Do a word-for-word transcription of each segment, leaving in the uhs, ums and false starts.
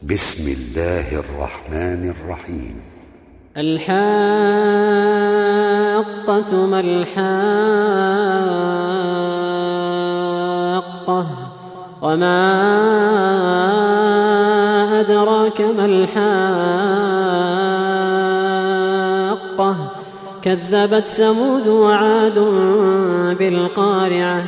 بسم الله الرحمن الرحيم. الحاقة ما الحاقة وما أدراك ما الحاقة كذبت ثمود وعاد بالقارعة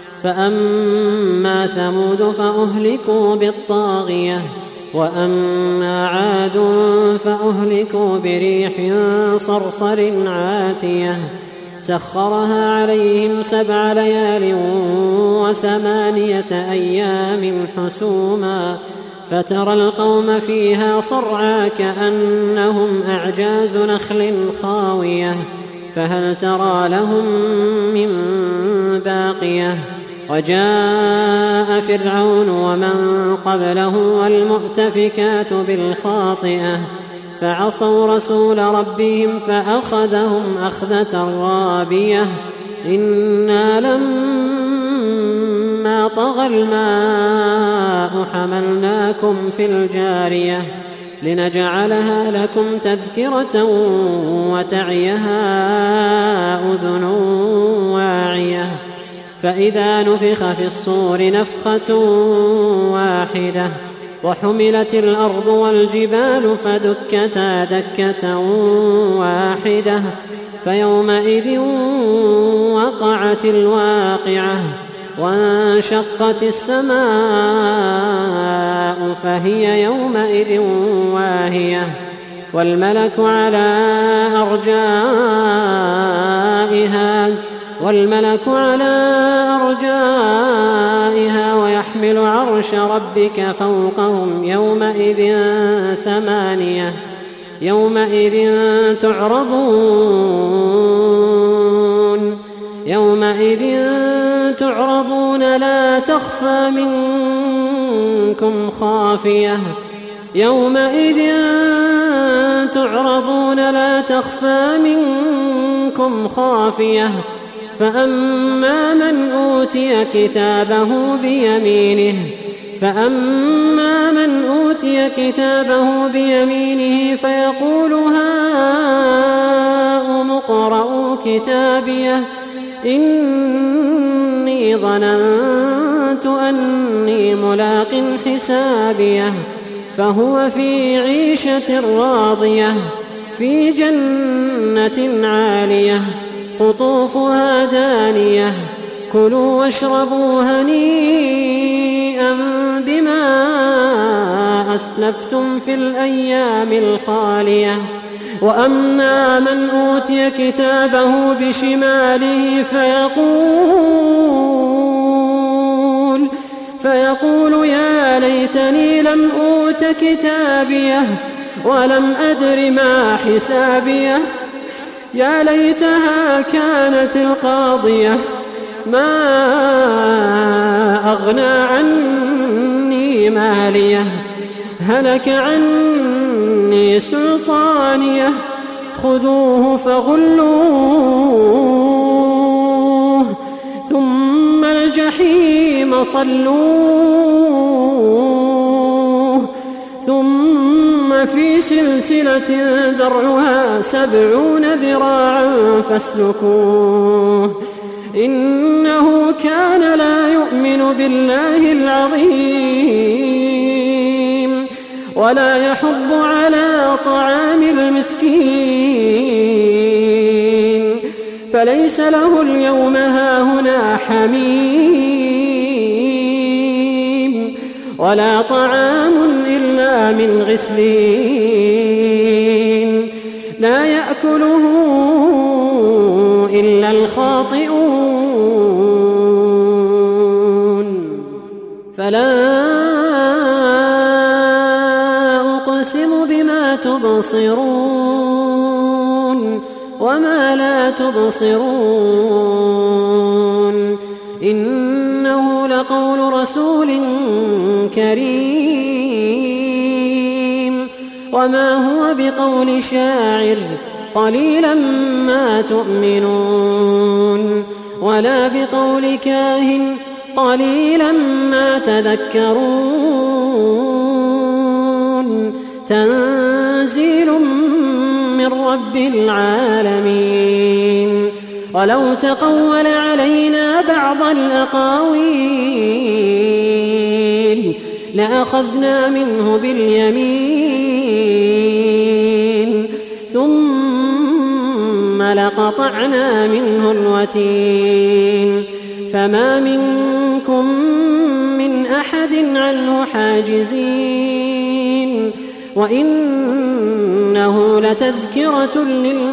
فأما ثمود فأهلكوا بالطاغية وأما عاد فأهلكوا بريح صرصر عاتية سخرها عليهم سبع ليال وثمانية أيام حسوما فترى القوم فيها صرعى كأنهم أعجاز نخل خاوية فهل ترى لهم من باقية وجاء فرعون ومن قبله والمؤتفكات بالخاطئة فعصوا رسول ربهم فأخذهم أخذة رابية إنا لما طغى الماء حملناكم في الجارية لنجعلها لكم تذكرة وتعيها أذن واعية فإذا نفخ في الصور نفخة واحدة وحملت الأرض والجبال فدكتا دكة واحدة فيومئذ وقعت الواقعة وانشقت السماء فهي يومئذ واهية والملك على أرجائها والملك على أرجائها ويحمل عرش ربك فوقهم يومئذ ثمانية يومئذ تعرضون يومئذ تعرضون لا تخفى منكم خافية يومئذ تعرضون لا تخفى منكم خافية فأما من أوتي كتابه بيمينه فأما من أوتي كتابه بيمينه فيقول هاؤم اقرءوا كتابيه إني ظننت أني ملاق حسابيه فهو في عيشة راضية في جنة عالية قطوفها دانية كلوا واشربوا هنيئا بما أسلفتم في الأيام الخالية وأما من أوتي كتابه بشماله فيقول فيقول يا ليتني لم أوت كتابيه ولم أدر ما حسابيه يا ليتها كانت القاضية ما أغنى عني ماليه هلك عني سلطانيه خذوه فغلوه ثم الجحيم صلوه ثم في سلسلة ذرعها سبعون ذراعا فاسلكوه إنه كان لا يؤمن بالله العظيم ولا يحض على طعام المسكين فليس له اليوم هاهنا حميم ولا طعام إلا من غسلين لا يأكله إلا الخاطئون فلا أقسم بما تبصرون وما لا تبصرون إنه لقول رسول كريم وما هو بقول شاعر قليلا ما تؤمنون ولا بقول كاهن قليلا ما تذكرون تنزيل من رب العالمين ولو تقول علينا بعض الأقاويل لأخذنا منه باليمين ثم لقطعنا منه الوتين فما منكم من أحد عنه حاجزين وإنه لتذكرة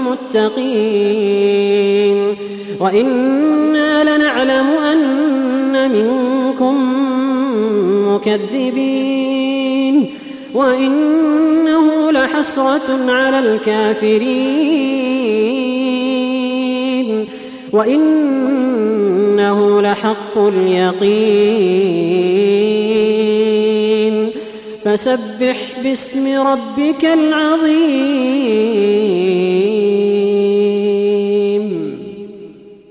للمتقين وإنا لنعلم أن منكم مكذبين وإنه لحسرة على الكافرين وإنه لحق اليقين فسبح باسم ربك العظيم